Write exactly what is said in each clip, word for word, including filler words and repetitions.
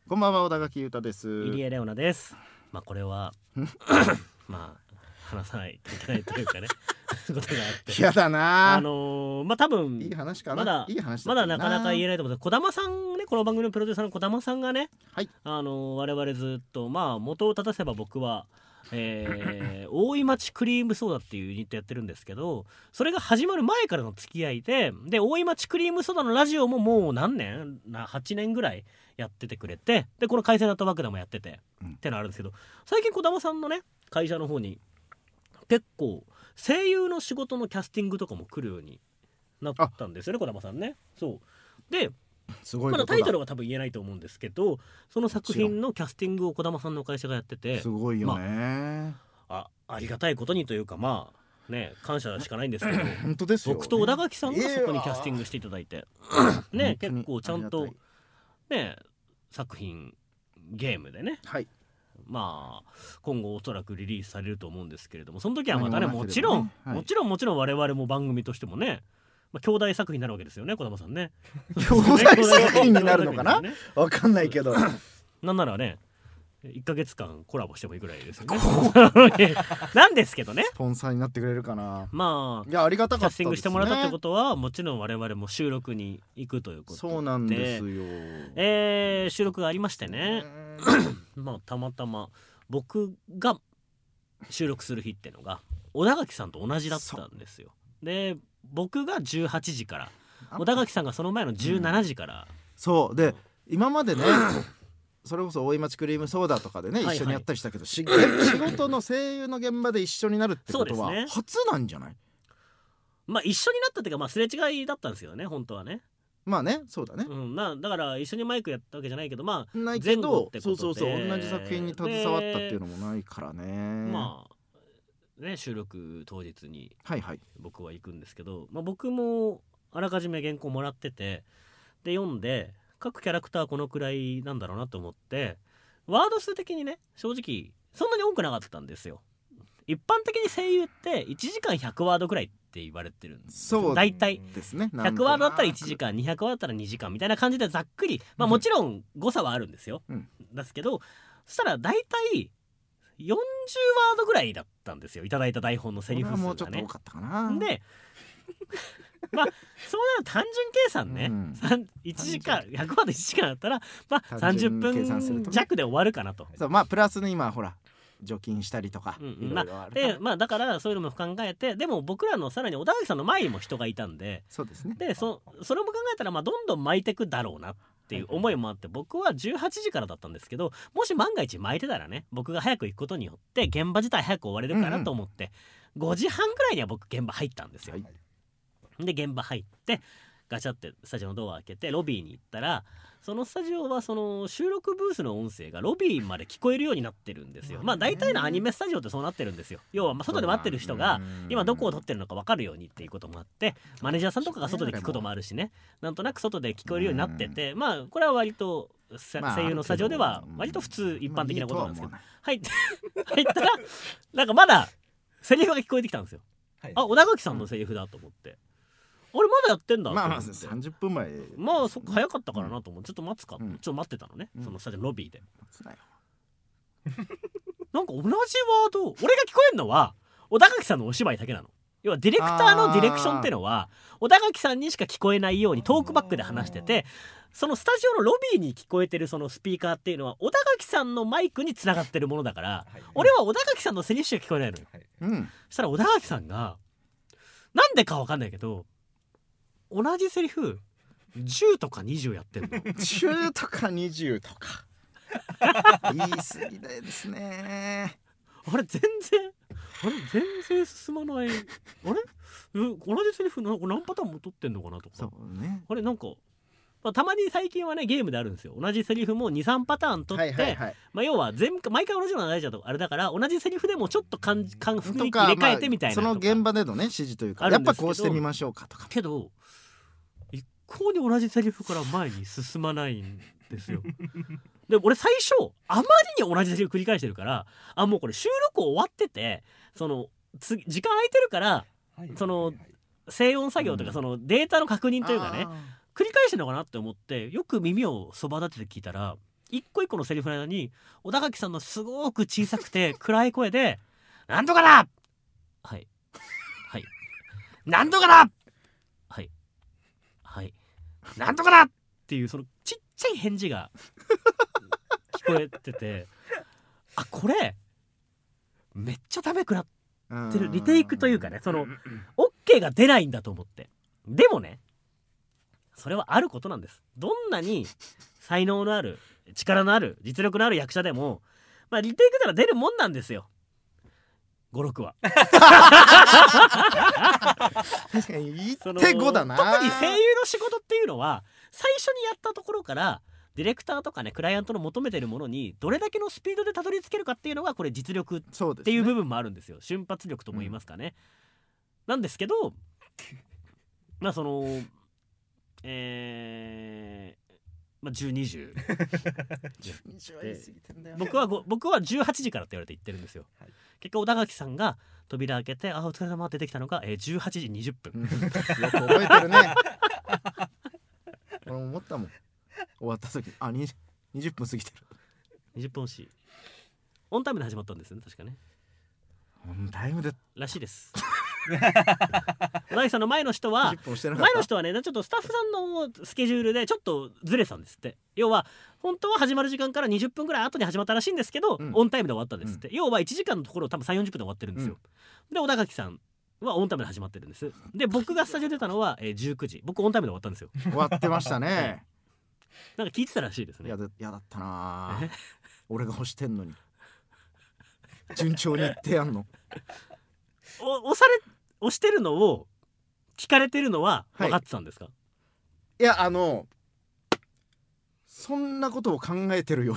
こんばんは、小田垣裕太です。 入江レオナです。まあこれはまあ話さないといけないというかねことがあってやだなあのー、まあ多分いい話かなまだいい話まだったなだなかなか言えないと思うんです。児玉さんね、この番組のプロデューサーの児玉さんがね、 はい、 あのー、我々ずっとまあ元を立たせば僕はえー、大井町クリームソーダっていうユニットやってるんですけど、それが始まる前からの付き合いで、で大井町クリームソーダのラジオももう何年なはちねんぐらいやっててくれて、でこの海鮮納豆爆弾もやってて、うん、ってのあるんですけど、最近児玉さんのね会社の方に結構声優の仕事のキャスティングとかも来るようになったんですよね、児玉さんね。そうですごいまだタイトルは多分言えないと思うんですけど、その作品のキャスティングを児玉さんの会社がやってて、 すごいよね、 まあ、あ、ありがたいことにというか、まあね、感謝しかないんですけど本当ですよ、 僕と小田垣さんがそこにキャスティングしていただいてね、結構ちゃんとね作品ゲームでね、はい、まあ今後おそらくリリースされると思うんですけれども、その時はまたね、もちろん、はい、もちろんもちろん我々も番組としてもね、まあ、兄弟作品になるわけですよね、児玉さんね。 兄弟作品になるのかな、わかんないけどなんならねいっかげつかんコラボしてもいいぐらいですよねなんですけどね、 スポンサーになってくれるかな。 まあいや、ありがたかったですね。 キャスティングしてもらったってことはもちろん我々も収録に行くということで、 そうなんですよ、 えー、収録がありましてねまあたまたま僕が収録する日ってのが小田垣さんと同じだったんですよ。で僕がじゅうはちじから、小田垣さんがその前のじゅうしちじから、うん、 そうで今までねそれこそ大井町クリームソーダとかでね、はいはい、一緒にやったりしたけど、仕事の声優の現場で一緒になるってことは初なんじゃない？ まあ一緒になったっていうか、まあすれ違いだったんですよね、本当はね。まあね、そうだね、 うん、まあだから一緒にマイクやったわけじゃないけど、まあないけどそうそうそう、同じ作品に携わったっていうのもないからね。 まあね、収録当日に僕は行くんですけど、はいはい、まあ、僕もあらかじめ原稿もらってて、で読んで各キャラクターこのくらいなんだろうなと思って、ワード数的にね正直そんなに多くなかったんですよ。一般的に声優っていちじかんひゃくワードくらいって言われてるんですよ。そう大体ですね。ひゃくワードだったらいちじかん、にひゃくワードだったらにじかんみたいな感じでざっくり、まあもちろん誤差はあるんですよ、うん、ですけど、そしたら大体よんじゅうワードぐらいだったんですよ、いただいた台本のセリフ数がね。 もうちょっと多かったかな。でまあそうなる単純計算ね、うん、いちじかんひゃくワードいちじかんだったらまあさんじゅっぷん弱で終わるかなと。 そう、まあプラスに今ほら除菌したりとか、うん、いろいろあるから、 まあ、でまあだからそういうのも考えて、でも僕らのさらに小田垣さんの前にも人がいたんで、 そうですね。 で そ, それも考えたらまあどんどん巻いてくだろうなっていう思いもあって、僕はじゅうはちじからだったんですけど、もし万が一巻いてたらね、僕が早く行くことによって現場自体早く終われるかなと思って、うんうん、ごじはんぐらいには僕現場入ったんですよ、はい、で現場入ってガチャってスタジオのドア開けてロビーに行ったら、そのスタジオはその収録ブースの音声がロビーまで聞こえるようになってるんですよ。まあ大体のアニメスタジオってそうなってるんですよ。要はまあ外で待ってる人が今どこを撮ってるのか分かるようにっていうこともあって、マネージャーさんとかが外で聞くこともあるしね、なんとなく外で聞こえるようになってて、まあこれは割と声優のスタジオでは割と普通一般的なことなんですけど、入って入ったらなんかまだセリフが聞こえてきたんですよ。あ、小田垣さんのセリフだと思って、あれまだやってんだと思って、まあまあさんじゅっぷんまえ、 まあそっか早かったからなと思って、ちょっと待つか、うん、ちょっと待ってたのね、うん、そのスタジオロビーでなんか同じワード俺が聞こえるのは小田垣さんのお芝居だけなの。要はディレクターのディレクションってのは小田垣さんにしか聞こえないようにトークバックで話してて、そのスタジオのロビーに聞こえてるそのスピーカーっていうのは小田垣さんのマイクにつながってるものだから、はい、俺は小田垣さんのセリフしか聞こえないのよ、はい、うん、そしたら小田垣さんがなんでか分かんないけど同じセリフじゅうとかにじゅうやってんのじゅうとかにじゅうとか言い過ぎですね。 あれ全然あれ全然進まない、あれ同じセリフなんか何パターンも取ってんのかなとか。そうね、あれなんか、まあ、たまに最近はねゲームであるんですよ。同じセリフも にさんパターン取って、はいはいはい、まあ、要は全毎回同じような大事だとあれだから、同じセリフでもちょっと感じ雰囲気入れ替えてみたいな、 まあ、その現場でのね指示というか、やっぱこうしてみましょうかとか。 けど一向に同じセリフから前に進まないんですよで俺最初あまりに同じセリフ繰り返してるから、あもうこれ収録終わっててそのつ時間空いてるから、はいはいはい、その静音作業とか、うん、そのデータの確認というかね繰り返してるのかなって思ってよく耳をそば立てて聞いたら、 一個一個のセリフの間に小田垣さんのすごく小さくて暗い声でなんとかだはいはいなんとかだはいはいなんとかだっていうそのちっちゃい返事が聞こえててあこれめっちゃダメくなってるリテイクというかねその OK が出ないんだと思ってでもねそれはあることなんです。どんなに才能のある力のある実力のある役者でもまあリテイクなら出るもんなんですよごろくは確かにいってごだな。 特に声優の仕事っていうのは最初にやったところからディレクターとかねクライアントの求めてるものにどれだけのスピードでたどり着けるかっていうのがこれ実力っていう部分もあるんですよ。瞬発力とも言いますかね、うん、なんですけどまあそのえー、まあじゅう、にじゅう僕は僕はじゅうはちじからって言われて行ってるんですよ、はい、結果小田垣さんが扉開けてあお疲れ様って出てきたのが、えー、じゅうはちじにじゅっぷんよく覚えてるね俺思ったもん終わった時あにじゅっぷん過ぎてるにじゅっぷん惜しいオンタイムで始まったんですよね確かねオンタイムでらしいです小田垣さんの前の人は前の人はねちょっとスタッフさんのスケジュールでちょっとずれたんですって要は本当は始まる時間からにじゅっぷんぐらい後に始まったらしいんですけど、うん、オンタイムで終わったんですって、うん、要はいちじかんのところ多分さんじゅうよんじゅっぷんで終わってるんですよ、うん、で小田垣さんはオンタイムで始まってるんですで僕がスタジオ出たのは、えー、じゅうくじ僕オンタイムで終わったんですよ終わってましたねなんか聞いてたらしいですねやだ、やだったな俺が欲してんのに順調にいってやんのお押され押してるのを聞かれてるのは分かってたんですか、はい、 いやあのそんなことを考えてるよ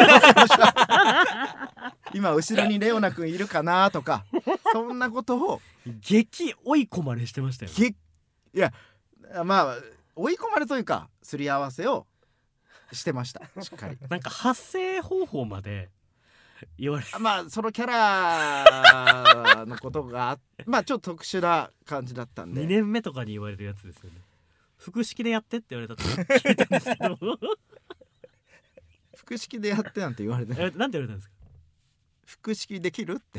今後ろにレオナ君いるかなとかそんなことを激追い込まれしてましたよ、 ね、いやまあ追い込まれというかすり合わせをしてましたしっかりなんか発声方法まで言われまあそのキャラのことがまあちょっと特殊な感じだったんでにねんめとかに言われるやつですよね複式でやってって言われたと聞いたんですけど複式でやってなんて言われてなんて言われたんですか複式できるって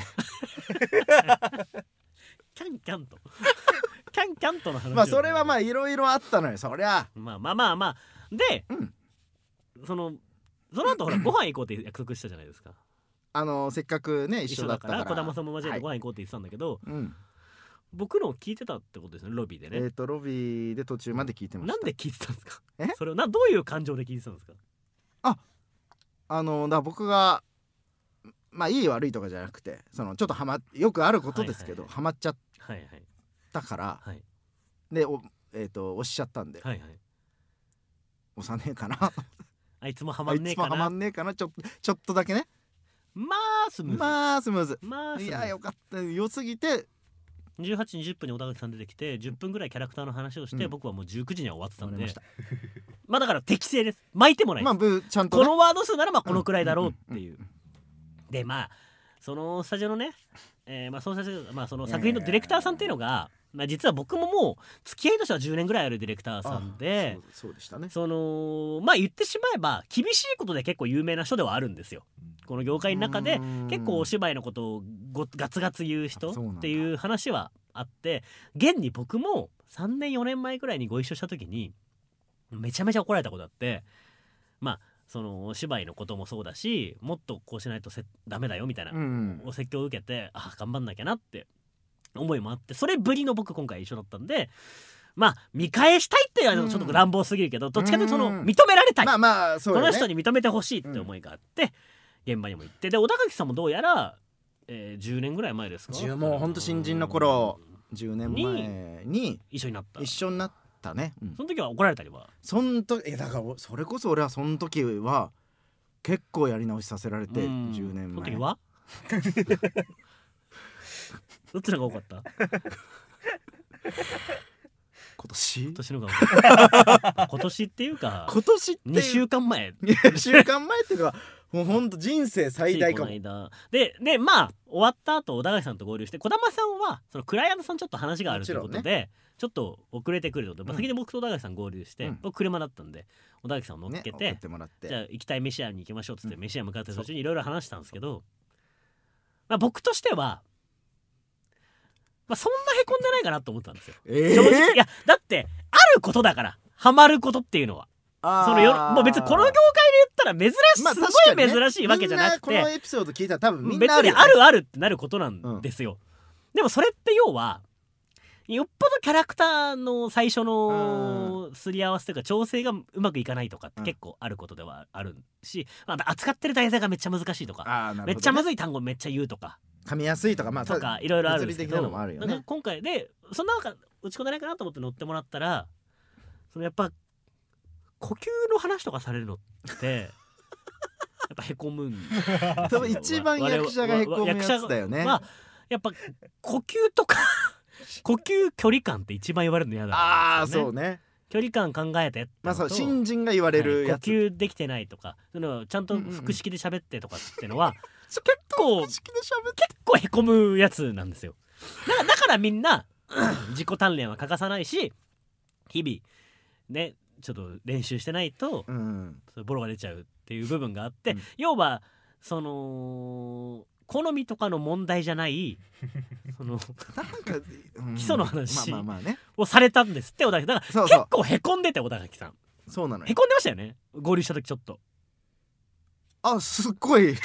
キャンキャンとキャンキャンとの話、ね、 まあそれはまあいろいろあったのよそりゃまあまあまあまあで、うん、そのその後ほらご飯行こうって約束したじゃないですかあのせっかくね一緒だったから小玉さんも交えてご飯行こうって言ってたんだけど、はいうん、僕の聞いてたってことですねロビーでねえっ、ー、とロビーで途中まで聞いてましたなんで聞いてたんですかえそれをなどういう感情で聞いてたんですかああのだ僕がまあいい悪いとかじゃなくてそのちょっとハマよくあることですけど、はいはいはい、ハマっちゃったから、はいはい、でお、えー、と押しちゃったんで、はいはい、押さねえかなあいつもハマんねえかなあいつもハマんねえかなちょ、ちょっとだけねまあスムーズまあスムーズ、 まあ、 いやよかった良すぎてじゅうはちじにじゅっぷんに小田垣さん出てきてじゅっぷんぐらいキャラクターの話をして、うん、僕はもうじゅうくじには終わってたんでま, まあだから適正です巻いてもないです、 まあ、ちゃんとね、 このワード数ならまあこのくらいだろうっていう、うんうんうんうん、でまあそのスタジオのね、えー、まあそのスタジオ、まあ、その作品のディレクターさんっていうのが、まあ、実は僕ももう付き合いとしてはじゅうねんぐらいあるディレクターさんでそう、そうでしたねそのまあ言ってしまえば厳しいことで結構有名な人ではあるんですよこの業界の中で結構お芝居のことをごガツガツ言う人っていう話はあって現に僕もさんねんよねんまえくらいにご一緒した時にめちゃめちゃ怒られたことあってまあそのお芝居のこともそうだしもっとこうしないとせダメだよみたいなお説教を受けてあ頑張んなきゃなって思いもあってそれぶりの僕今回一緒だったんでまあ見返したいっていうのはちょっと乱暴すぎるけどどっちかというとその認められたいまあまあそうよねこの人に認めてほしいって思いがあって現場にも行ってで小田垣さんもどうやらえー、じゅうねんぐらい前ですかもうほんと新人の頃じゅうねんまえに一緒になった一緒になったね、 うん、その時は怒られたりはそんとえだからそれこそ俺はその時は結構やり直しさせられてじゅうねんまえその時はどっちの方が多かった今年今年の方が多かった今年っていうか今年ってにしゅうかんまえにしゅうかんまえっていうかもうほんと人生最大かも。 ついこの間ででまあ終わった後小田垣さんと合流して、児玉さんはそのクライアントさんちょっと話があるということで、ね、ちょっと遅れてくるので、まあ、先に僕と小田垣さん合流して、うん、僕車だったんで小田垣さんを乗っけて、ね、 ってもらって、 じゃあ行きたい飯屋に行きましょうっつって、うん、飯屋向かって途中にいろいろ話したんですけど、まあ、僕としては、まあ、そんなへこんでないかなと思ったんですよ、 えー、 正直。いやだってあることだからハマることっていうのはそのよもう別にこの業界で言ったら珍しい、まあ、すごい珍しいわけじゃなくて、 みんなこのエピソード聞いたら多分みんなある、ね、別にあるあるってなることなんですよ、うん、でもそれって要はよっぽどキャラクターの最初のすり合わせというか調整がうまくいかないとかって結構あることではあるし、まあ、扱ってる題材がめっちゃ難しいとか、ね、めっちゃむずい単語めっちゃ言うとか噛みやすいとか、まあ、 とかいろいろあるんですけど、 もあるよね、 なんか今回でそんな中打ち込んでないかなと思って乗ってもらったら、そのやっぱ呼吸の話とかされるのってやっぱへこむん多分一番役者がへこむやつだよね。 まあやっぱ呼吸とか呼吸距離感って一番言われるの嫌だ、ね、 ああそうね、 距離感考えてってまあそう新人が言われるやつ、 はい、呼吸できてないとかそのちゃんと腹式で喋ってとかってのは、うんうんうん、結構結構へこむやつなんですよ。だだからみんな自己鍛錬は欠かさないし、日々ねちょっと練習してないと、うん、そボロが出ちゃうっていう部分があって、うん、要はその好みとかの問題じゃないそのなんか、うん、基礎の話をされたんですって小田垣だからそうそう結構へこんでて小田垣さんそうなのよへこんでましたよね合流した時ちょっとあすっごいだ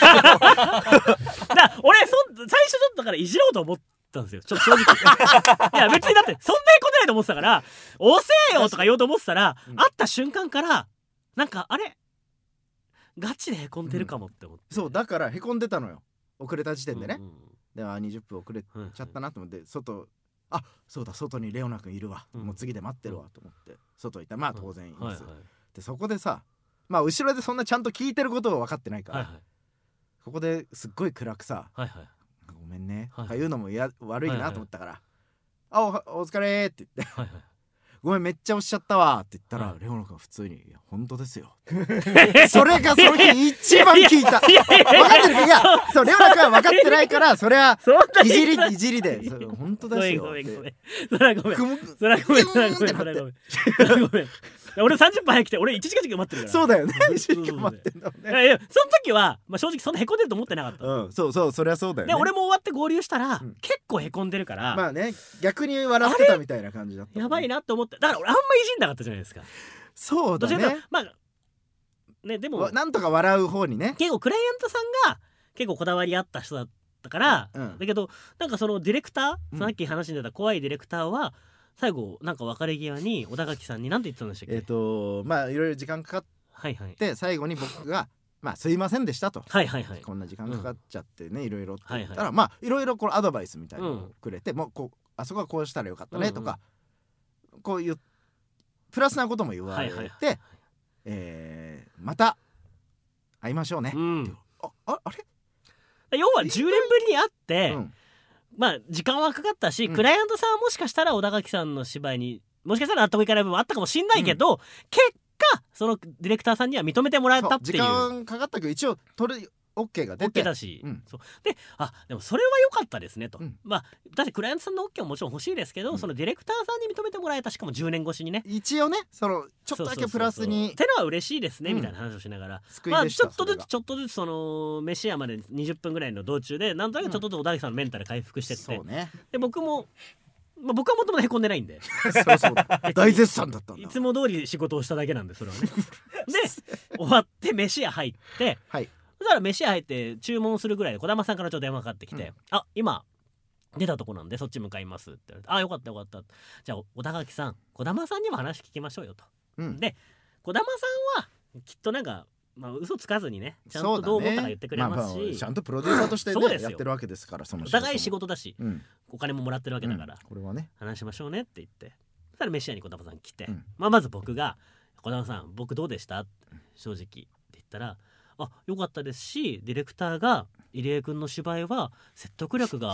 から俺そ最初ちょっとだからいじろうと思ったんですよちょっと正直いや別にだってそんなへこんでないと思ってたから押せよとか言おうと思ってたら、うん、会った瞬間からなんかあれガチでへこんでるかもって思って、 うん、そうだからへこんでたのよ遅れた時点でね、うんうん、ではにじゅっぷん遅れちゃったなと思って、うんうん、外あそうだ外にレオナ君いるわ、うん、もう次で待ってるわと思って外行ったまあ当然います、うんはいはい、でそこでさまあ後ろでそんなちゃんと聞いてることを分かってないから、はいはい、ここですっごい暗くさ、はいはい、ごめんね、はいはい、とか言うのもや悪いなと思ったから、はいはい、あ お, お疲れって言って、はいはいごめんめっちゃ押しちゃったわって言ったら、はい、レオナ君普通にいや本当ですよそれがその日一番聞いた分かってるいやそうレオナ君は分かってないからそれはいじりいじりでそれ本当ですよごめんごめんごめんそれはごめんそれはごめんそれはごめんそれはごめんそれはごめん俺さんじゅっぷん早く来て俺いちじかん待ってるからそうだよねいちじかん待ってんだもんねいやいやその時は、まあ、正直そんなへこんでると思ってなかった、 うん、そうそうそりゃそうだよねで俺も終わって合流したら、うん、結構へこんでるからまあね逆に笑ってたみたいな感じだった、ね、 やばいなって思ってだから俺あんまいじんなかったじゃないですかそうだねまあねでもなんとか笑う方にね結構クライアントさんが結構こだわりあった人だったから、うん、だけどなんかそのディレクター、うん、さっき話に出た怖いディレクターは最後なんか別れ際に小田垣さんに何て言ってたんでしたっけ。 えっ、ー、とまあいろいろ時間かかって、はいはい、最後に僕がまあすいませんでしたと、はいはいはい、こんな時間かかっちゃってね、うん、いろいろって言ったら、はいはい、まあいろいろこのアドバイスみたいなのをくれて、うん、もうこうあそこはこうしたらよかったねとか、うんうん、こういうプラスなことも言われて、はいはいはい、えー、また会いましょうね、うん、あ, あ, あれ要はじゅうねんぶりに会って、うん、まあ時間はかかったし、うん、クライアントさんはもしかしたら小田垣さんの芝居にもしかしたら納得いかない部分もあったかもしんないけど、うん、結果そのディレクターさんには認めてもらえたっていう時間かかったけど一応取る OK が出て OK だし、うん、そうであでもそれは良かったですねと、うん、まあだってクライアントさんの OK ももちろん欲しいですけど、うん、そのディレクターさんに認めてもらえたしかもじゅうねん越しにね一応ねそのちょっとだけプラスにってのは嬉しいですね、うん、みたいな話をしながら、まあ、ちょっとずつちょっとずつその飯屋までにじゅっぷんぐらいの道中でなんとなくちょっとずつ小田垣さんのメンタル回復してって、うん、そうね、で僕もまあ、僕はもともとへこんでないんでそうそう大絶賛だったんだいつも通り仕事をしただけなんでそれはねで終わって飯屋入って、はい、そしたら飯屋入って注文するぐらいで児玉さんからちょっと電話かかってきて、うん、あ今出たとこなんでそっち向かいますって言われて、あよかったよかった、じゃあ小田垣さん児玉さんにも話聞きましょうよと、うん、で児玉さんはきっとなんかまあ嘘つかずにねちゃんとどう思ったか言ってくれますし、ねまあまあ、 ちゃんとプロデューサーとして、ね、やってるわけですからそのお互い仕事だし、うん、お金ももらってるわけだから、うん、 これはね話しましょうねって言ってそしたら飯屋に児玉さん来て、うんまあ、まず僕が児玉さん僕どうでした正直って言ったらあ良かったですしディレクターが入江君の芝居は説得力が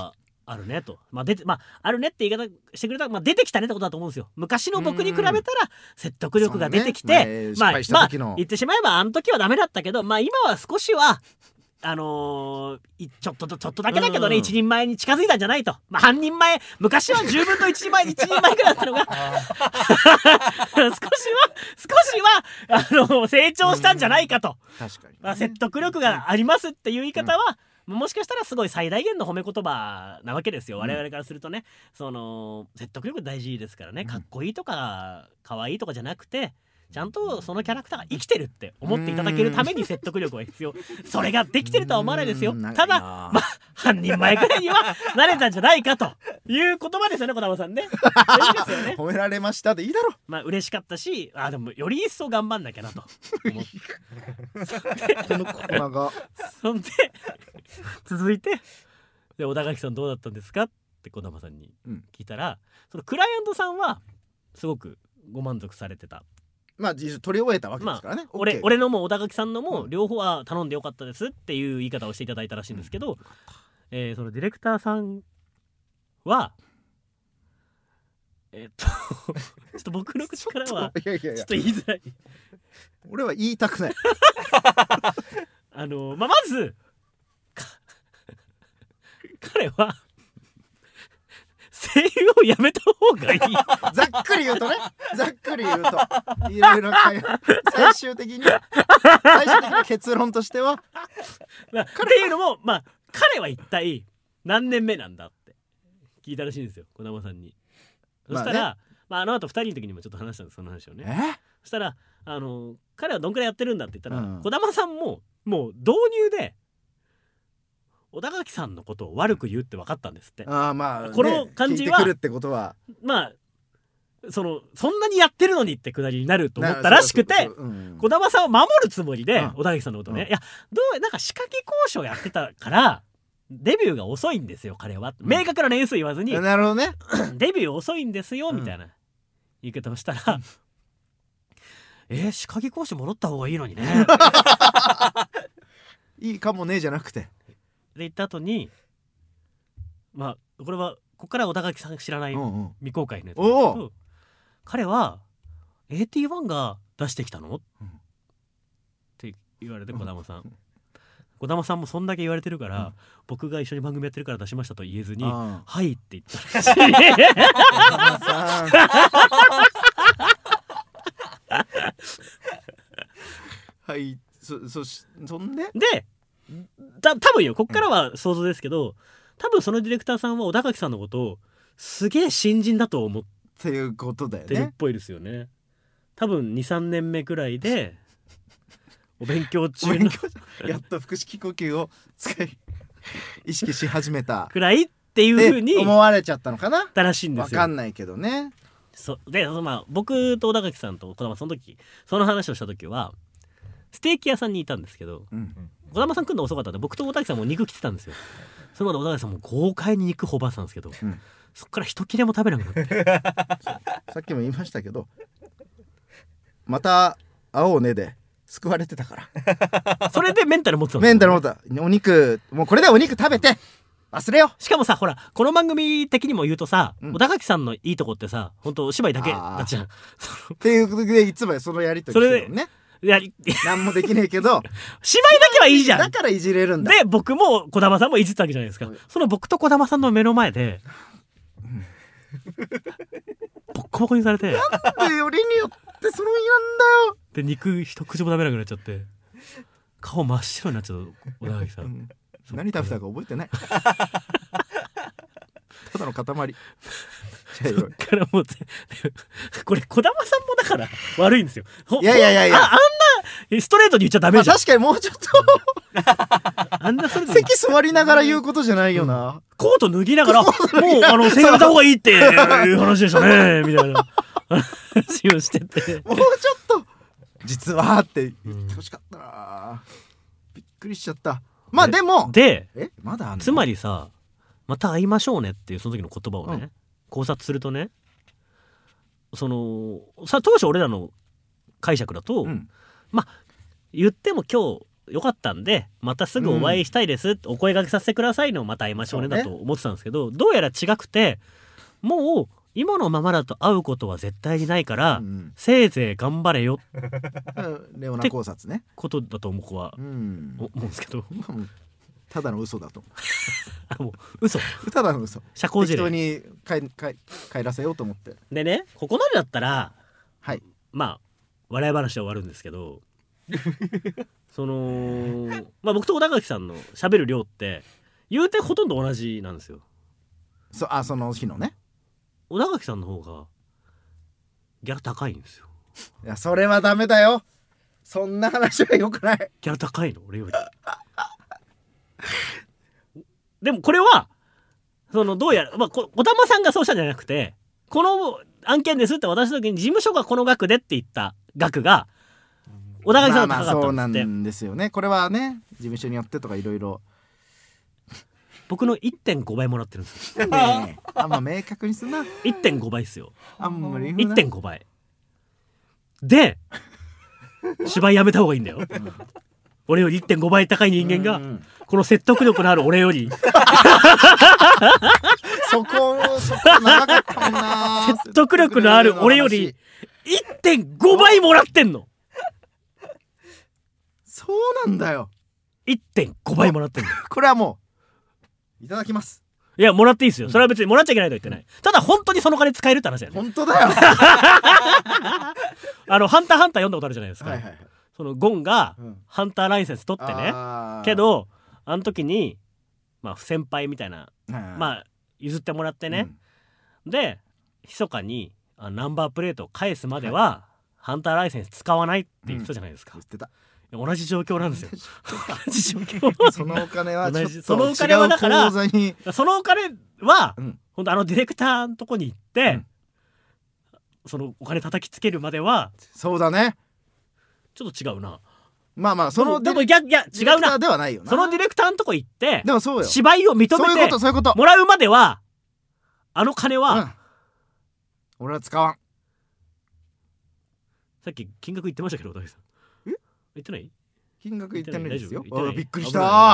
あるねと、まあ出てまあ、あるねって言い方してくれたら、まあ、出てきたねってことだと思うんですよ。昔の僕に比べたら説得力が出てきて、 ね、 まあ、 まあ言ってしまえばあの時はダメだったけど、まあ、今は少しはあのー、ちょっとちょっとだけだけどね、一人前に近づいたんじゃないと、まあ、半人前、昔はじゅうぶんの一人前一人前くらいだったのが少しは少しはあの成長したんじゃないかと、 確かに、ね、 まあ、説得力がありますっていう言い方は、うん、もしかしたらすごい最大限の褒め言葉なわけですよ、我々からするとね。その説得力大事ですからね、かっこいいとか可愛いとかじゃなくて、ちゃんとそのキャラクターが生きてるって思っていただけるために説得力は必要。それができてるとは思わないですよ。ただまあ半人前くらいにはなれたんじゃないかという言葉ですよね、児玉さんね。いいですよね。 褒められましたでいいだろ。 まあ嬉しかったし、あでもより一層頑張んなきゃなと思ってこのコーナーがそんで続いてで小田垣さんどうだったんですかって児玉さんに聞いたら、うん、そのクライアントさんはすごくご満足されてた。 まあ取り終えたわけですからね、まあ、 俺, 俺のも小田垣さんのも両方は頼んでよかったですっていう言い方をしていただいたらしいんですけど、うん、えー、そのディレクターさんはえー、っとちょっと僕の口からはちょっと言いづらい俺は言いたくないあの、まあ、まず彼は声優をやめた方がいいざっくり言うとね、ざっくり言うといろいろ最終的に最終的な結論としてはっていうのも、まあ彼は一体何年目なんだって聞いたらしいんですよ、児玉さんに。そしたら、まあね、まあ、あの後ふたりの時にもちょっと話したんです、その話をね。そしたらあの彼はどんくらいやってるんだって言ったら、児、うん、玉さんももう導入で小田垣さんのことを悪く言うって分かったんですって。 あ、まあ、 この感じは、 聞いてくるってことはまあそのそんなにやってるのにってくだりになると思ったらしくて、児玉さんを守るつもりで、うん、小田垣さんのことね、うん、いやどうなんか仕掛け交渉やってたからデビューが遅いんですよ彼は、うん、明確な年数言わずに、 なるほどねデビュー遅いんですよみたいな言い方をしたら、うん、えー、仕掛け交渉戻った方がいいのにねいいかもねじゃなくてで言った後に、まあこれはここから小田垣さん知らない未公開のやつなんですけど、彼は エーティーワン が出してきたの、うん、って言われて児玉さん、児玉さんもそんだけ言われてるから、うん、僕が一緒に番組やってるから出しましたと言えずに、はいって言ったらしいはいそそしそんででた多分よ、こっからは想像ですけど、うん、多分そのディレクターさんは小田垣さんのことをすげえ新人だと思ってるっぽいですよね。多分 にさんねんめくらいでお勉強中のやっと腹式呼吸を使い意識し始めたくらいっていう風に思われちゃったのかな、 たらしいんですよ。 分かんないけどね。 そで、まあ、僕と小田垣さんと児玉その時その話をした時はステーキ屋さんにいたんですけど、うん、児玉さん来るの遅かったんで僕と小田垣さんも肉切ってたんですよ。そのまで小田垣さんも豪快に肉ほばってたんですけど、うん、そっから一切れも食べなくなってさっきも言いましたけどまた会おうねで救われてたからそれでメンタル持ってたんですよ、ね、メンタル持ったお肉もうこれでお肉食べて忘れよ。 しかもさほらこの番組的にも言うとさ、うん、小田垣さんのいいとこってさ本当お芝居だけだっちゃうっていうことでいつもそのやりとりしてるのね。やり何もできねえけど芝居だけはいいじゃん。 だからいじれるんだ。 で僕も児玉さんもいじったわけじゃないですか。その僕と児玉さんの目の前でボッコボコにされてなんでよりによってその日なんだよで肉一口も食べなくなっちゃって顔真っ白になっちゃう小田垣さん、うん、 何食べたか覚えてないただの塊そっからもうこれ児玉さんもだから悪いんですよ。 いやいやいやいやあ, あんなストレートに言っちゃダメじゃん、 まあ、確かにもうちょっとあんなそれ席座りながら言うことじゃないよな、うん、 コート脱ぎながらもうあの洗濯た方がいいっていう話でしたねみたいな話をしててもうちょっと実はって言ってほしかったな、うん、びっくりしちゃった。まあでもでえまだあんのつまりさまた会いましょうねっていうその時の言葉をね、うん、考察するとねそのさ当初俺らの解釈だと、うん、まあ言っても今日よかったんでまたすぐお会いしたいです、うん、お声掛けさせてくださいのまた会いましょうねだと思ってたんですけど、どうやら違くて、もう今のままだと会うことは絶対にないから、うん、せいぜい頑張れよレオナ考察ねことだと僕は思うんですけど、 ただの嘘だともう嘘ただの嘘社交辞令適当に帰帰らせようと思ってでね、ここまでだったら、 はい、 まあ笑い話で終わるんですけどそのまあ僕と小田垣さんの喋る量って言うてほとんど同じなんですよ。 そあその日のね、 小田垣さんの方がギャラ高いんですよ。 いやそれはダメだよ、そんな話はよくない。 ギャラ高いの俺よりでもこれはそのどうやら、まあ、小玉さんがそうしたんじゃなくて、この案件ですって渡した時に事務所がこの額でって言った額が小田垣さんが高かったんですって。まあまあそうなんですよね、これはね事務所によってとかいろいろ僕の いってんご 倍もらってるんですよねえあんま明確にすんないってんご 倍ですよ。 あんまりいってんご 倍で芝居やめた方がいいんだよ、うん、俺より いってんご 倍高い人間が、うんうん、この説得力のある俺よりそこそこ長かったもんな説得力のある俺より いってんご 倍もらってんの。 そうなんだよ、 いってんご 倍もらってんのこれはもういただきます。 いやもらっていいですよ、それは別にもらっちゃいけないとは言ってない、うん、ただ本当にその金使えるって話だよね。 本当だよあのハンターハンター読んだことあるじゃないですか、 はいはいはい、 そのゴンがハンターライセンス取ってね、うん、けどあの時にまあ先輩みたいな、まあ譲ってもらってね、うん、で密かにあナンバープレートを返すまでは、はい、ハンターライセンス使わないって言ってたじゃないですか、うん、言ってた。同じ状況なんですよ同じ状況そのお金はちょっと違うそのお金はだから口座にそのお金は、うん、本当あのディレクターのとこに行って、うん、そのお金叩きつけるまではそうだね、 ちょっと違うな。 まあまあそのでもいやいや違うな、 ではないよな。 そのディレクターのとこ行ってでもそうよ、 芝居を認めてそういうことそういうこともらうまではあの金は、うん、 俺は使わん。 さっき金額言ってましたけど、小田さんえ言ってない？ 金額言ってないですよ。あびっくりした、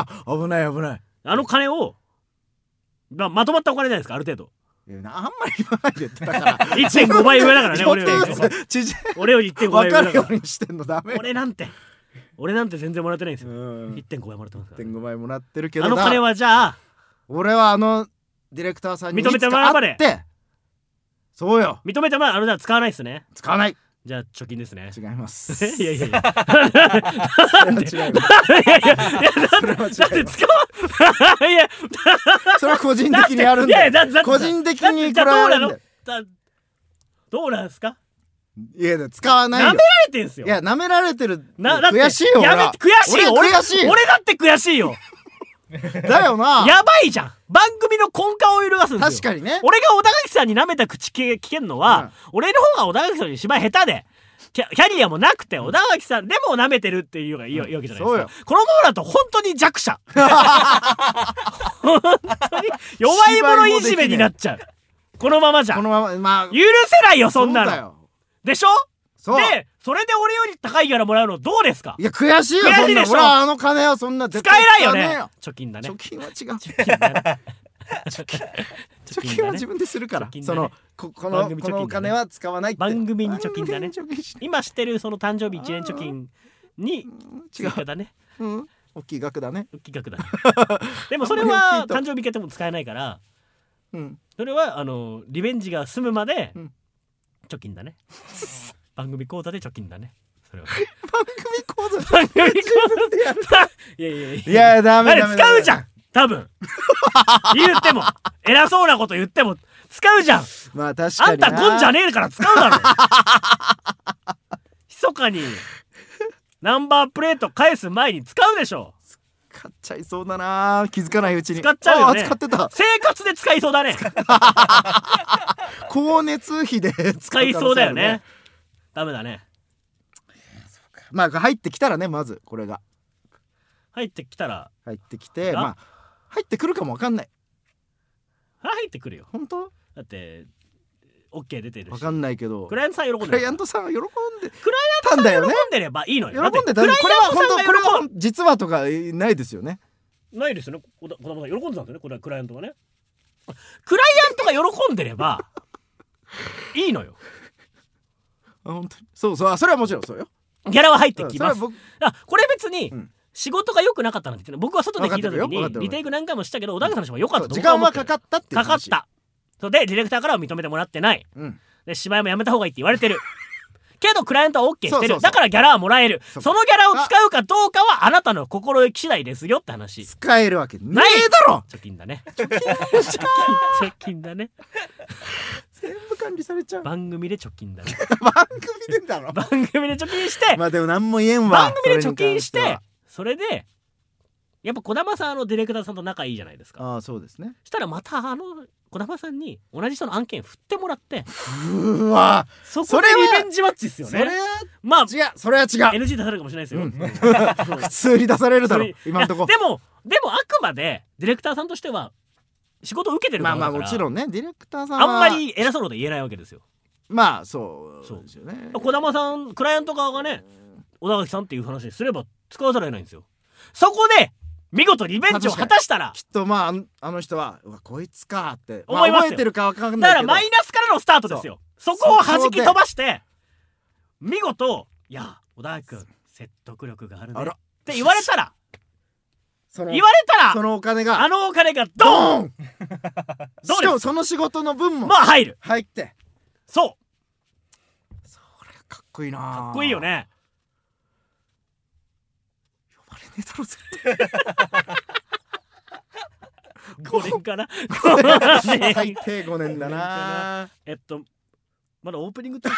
危ない危ない。 あの金を、まあ、まとまったお金じゃないですか、ある程度。 あんまり言わないでってだからいってんご 倍上だからね俺より俺より いってんご 倍上だから分かるようにしてんのダメ。 俺なんて俺なんて全然もらってないんですよ。 いってんご 倍もらってますから、ね、 いってんご 倍もらってるけど、 あの金はじゃあ俺はあのディレクターさんに認めてもらうまで。 そうよ、 認めてもらう。あのじゃあ使わないですね。 使わない。 じゃあ貯金ですね。 違います。 いやいやいやなんで違います。いやいやいやだって使わいやそれは個人的にあるんだよ。個人的にこれはあるんだよ。 どうなんですか。 いや使わないよ。 舐められてんすよ。 いや舐められてる。悔しいよ。 やめ悔しいよ。俺悔しい。俺だって悔しいよ。 だよな。 やばいじゃん。番組の根幹を揺るがすんですよ。 確かにね。 俺が小田垣さんに舐めた口聞けんのは、うん、俺の方が小田垣さんに芝居下手でキ ャ, キャリアもなくて、小田垣さんでも舐めてるっていうのがいいわけじゃないですか、うん、このままだと本当に弱者本当に弱い者いじめになっちゃう。このままじゃこのまま、まあ、許せないよそんなの。でしょ。そうでそれで俺より高いギャラもらうのどうですか。 いや悔しいよ。 悔しいでしょ。 俺はあの金はそんな絶対使えないよね。貯金だね。 貯金は違う。貯金だね貯金貯金は自分でするから、ね、その こ, こ, の、ね、このお金は使わないって。 番組に貯金だね。今してるその誕生日いちねん貯金に違うだね、うん、大きい額だね。 大きい額だねでもそれは誕生日系でも使えないから、うん、それはあのリベンジが済むまで貯金だね番組口座で貯金だね。それは番組口座番組口座でやるいやいやいやいやダメダメ使うじゃん多分言っても偉そうなこと言っても使うじゃん。 まあ確かにな。 あんたゴンじゃねえから使うだろ密かにナンバープレート返す前に使うでしょ。 使っちゃいそうだな、気づかないうちに。 使っちゃうよね。 使ってた。 生活で使いそうだね光熱費で使いそうだよね。ダメだね。 まあ入ってきたらね、まずこれが入ってきたら入ってきて、まあ入ってくるかもわかんない。 入ってくるよ本当。 だって OK 出てるし。 わかんないけどクライアントさん喜んでクライアントさんが喜んでクライアントさんが喜んでればいいのよ。 喜んでた。これは本当これは実はとかないですよね。 ないですよね。小玉さん喜んでたんですよね。これクライアントがね。クライアントが喜んでればいいのよ。 あ、本当にそうそう、それはもちろんそうよ。 ギャラは入ってきます。 うん、 あ、これ別に、うん仕事が良くなかったなんて言って僕は外で聞いた時にリテイク何回もしたけど小田口さんの人は良かったと時間はかかったっていうかかったそうでディレクターからは認めてもらってない、うん、で芝居もやめた方がいいって言われてるけどクライアントは OK してる。そうそうそう、だからギャラはもらえる。 そ, そのギャラを使うかどうかはあなたの心意気次第ですよって話。 使えるわけねえだろ。 貯金だね貯金貯金だね全部管理されちゃう。 番組で貯金だね番組でだろ番組で貯金してまあでも何も言えんわ。 番組で貯金してそれでやっぱ児玉さんのディレクターさんと仲いいじゃないですか。 ああ、そうですね。 したらまたあの児玉さんに同じ人の案件振ってもらってうわそこでリベンジマッチですよね。 それはまあ違う、それは違う。 エヌジー 出されるかもしれないですよ、うん、 普通に出されるだろ今のところ。 でもでもあくまでディレクターさんとしては仕事を受けてるからまあまあもちろんねディレクターさんはあんまり偉そうなこと言えないわけですよ。 まあそうですよね。 児玉さんクライアント側がね小田垣さんっていう話にすれば使わざるを得ないんですよ。そこで見事リベンジを果たしたらきっとまああの人はうわこいつかって思いますよ、まあ、覚えてるか分かんないけどだからマイナスからのスタートですよ。 そ, そこを弾き飛ばして見事いや小田君説得力があるねって言われたらその言われたらそのお金があのお金がドーンしかもその仕事の分もまあ入る入ってそうそれかっこいいな。 かっこいいよね。 呼ばれねえだろ絶対ごねんかな最低ごねんだな。 えっとまだオープニングって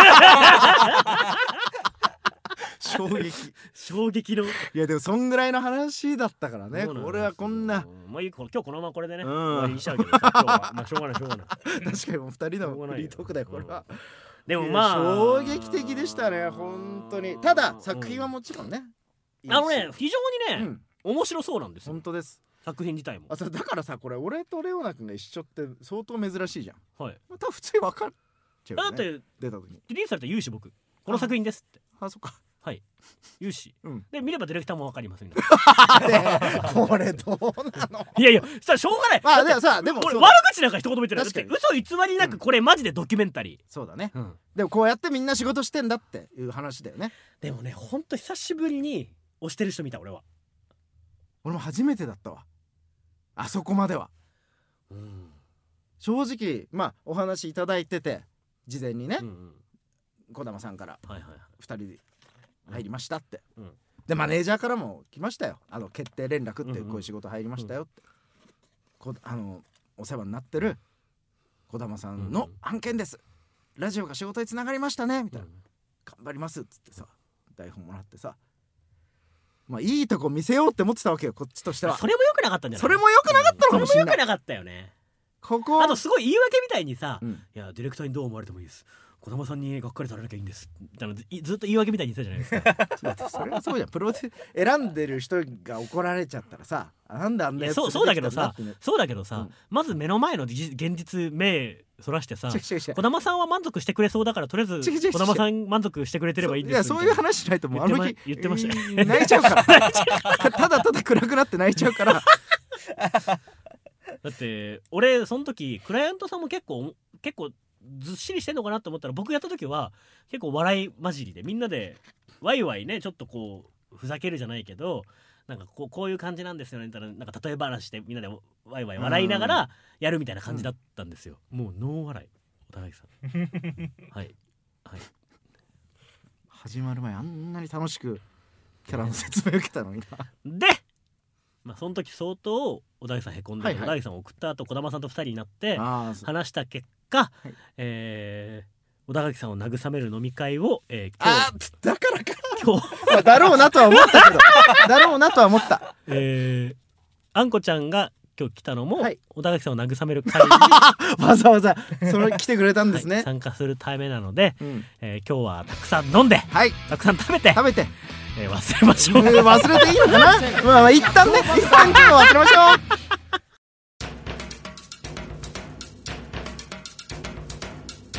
衝撃衝撃の。 いやでもそんぐらいの話だったからね。これはこんなまあいい今日このままこれでね、うん、終わりにしちゃうけどさ今日はまあしょうがないしょうがない確かにもうふたりのフリートークだよこれは、うん、 でもまあ衝撃的でしたね本当に。ただ作品はもちろんね、 うん、あのね非常にね、うん、面白そうなんですよ本当です。 作品自体も。 あだからさこれ俺とレオナ君が一緒って相当珍しいじゃん。 はいまた普通に分かっちゃうよね。 だって出た時にリリースされた有志僕この作品ですって。 あそっかはい有志、うん、で見ればディレクターも分かりますみたいなこれどうなの。 いやいやそしたらしょうがない。 まあでもさでも俺悪口なんか一言も言ってない。だって嘘偽りなくこれマジでドキュメンタリー、うん、 そうだね、うん、でもこうやってみんな仕事してんだっていう話だよね。 でもねほんと久しぶりに推してる人見た俺は。 俺も初めてだったわあそこまでは、うん、正直まあお話いただいてて事前にね、うんうん、児玉さんからふたりで入りましたって、うん、でマネージャーからも来ましたよ。あの決定連絡ってこういう仕事入りましたよって、うんうん、あのお世話になってる児玉さんの案件です、ラジオが仕事につながりましたねみたいな、うん、頑張りますっつってさ台本もらってさまあいいとこ見せようって思ってたわけよこっちとしては。 それも良くなかったんじゃない。 それも良くなかったのかもしれない、 うん、それも良くなかったよね。 ここあとすごい言い訳みたいにさ、うん、いやディレクターにどう思われてもいいです児玉さんにがっかりされなきゃいいんですみたいなずっと言い訳みたいに言ってたじゃないですかそれはそうじゃん。プロで選んでる人が怒られちゃったらさなんであんなやつそうそうだけどさそうだけどさ、うん、まず目の前の現実目そらしてさ児玉さんは満足してくれそうだからとりあえず児玉さん満足してくれてればいいんです。 いやそういう話しないともうあの日言ってましたよ、 えー、泣いちゃうからただただ暗くなって泣いちゃうからだって俺その時クライアントさんも結構結構ずっしりしてんのかなと思ったら僕やった時は結構笑い混じりでみんなでワイワイねちょっとこうふざけるじゃないけどなんかこう、こういう感じなんですよねみたいななんか例え話してみんなでワイワイ笑いながらやるみたいな感じだったんですよ、うん、もうノー笑いお互いさんはいはい始まる前あんなに楽しくキャラの説明受けたのになでまあその時相当小田井さんへこんで、はいはい、小田井さんを送った後児玉さんとふたりになって話した結果、はい、えー、小田垣さんを慰める飲み会を、えー、今日あだからか今日まあだろうなとは思ったけどだろうなとは思った、 えー、あんこちゃんが今日来たのも、はい、小田垣さんを慰める会にわざわざそれ来てくれたんですね、はい、 参加するためなので、うんえー、今日はたくさん飲んで、はい、たくさん食べて食べてえー、忘れましょう、 えー、忘れていいのかなまあまあ一旦ね一旦今日忘れましょう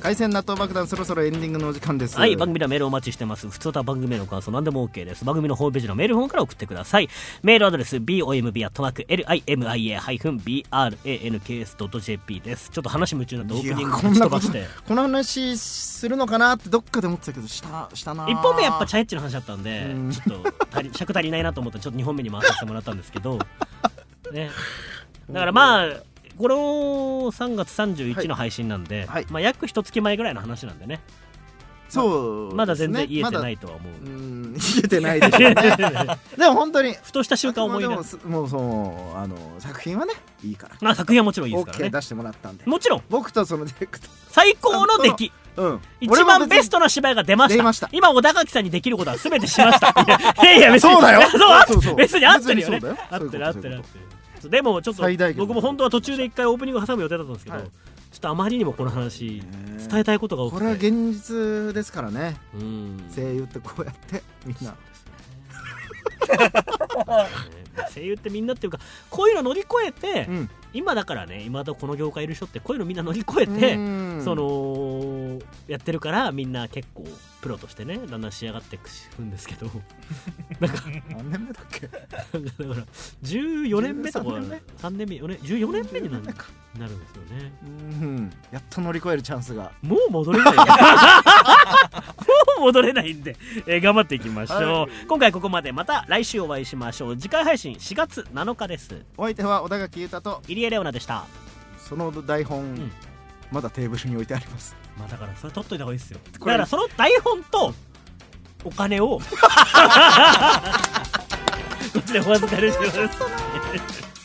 海鮮納豆爆弾、そろそろエンディングのお時間です。 はい、番組ではメールお待ちしてます。普通と番組への感想何でも OK です。番組のホームページのメールフォームから送ってください。メールアドレス ボム アットマーク エルアイエムアイエー ビーアールエーエヌケーエス ドット ジェーピー です。ちょっと話夢中になってオープニング吹き飛ばしてこの話するのかなってどっかで思ってたけどしたしたないっぽんめやっぱチャエッチの話だったんで、んちょっと足り尺足りないなと思ってちょっとにほんめに回させてもらったんですけどね、だからまあこのさんがつさんじゅういちの配信なんで、はい、まあ、約一月前ぐらいの話なんでね。 そうですね、 まだ全然言えてないとは思う、 ま、うん言えてないでしょうねでも本当にふとした瞬間思い出す。もうそうあの作品はねいいから、 まあ、作品はもちろんいいですからね。 OK 出してもらったんで、 もちろん僕とそのディレクター最高の出来、うん、一番ベストな芝居が出ました。 ました。 今小田垣さんにできることは全てしましたいやいや別にそうだよそうそう別に合ってるよね。合ってる合ってる合ってる。でもちょっと僕も本当は途中で一回オープニング挟む予定だったんですけど、はい、ちょっとあまりにもこの話伝えたいことが多くて、 これは現実ですからね。うん、声優ってこうやってみんな声優ってみんなっていうかこういうの乗り越えて、うん、今だからね、今だこの業界いる人ってこういうのみんな乗り越えてそのやってるからみんな結構プロとしてねだんだん仕上がっていくんですけどなんか何年目だっけだからじゅうよねんめとかさんねんめよねじゅうよねんめになるんですよね。うん、 やっと乗り越えるチャンスがもう戻れないもう戻れないんで、えー、頑張っていきましょう、はい、今回ここまで。また来週お会いしましょう。次回配信しがつなのかです。 お相手は小田垣裕太と入江レオナでした。 その台本、うん、まだテーブルに置いてあります。 まあだからそれ取っといた方がいいですよ。だからその台本とお金をこっちでお預かりします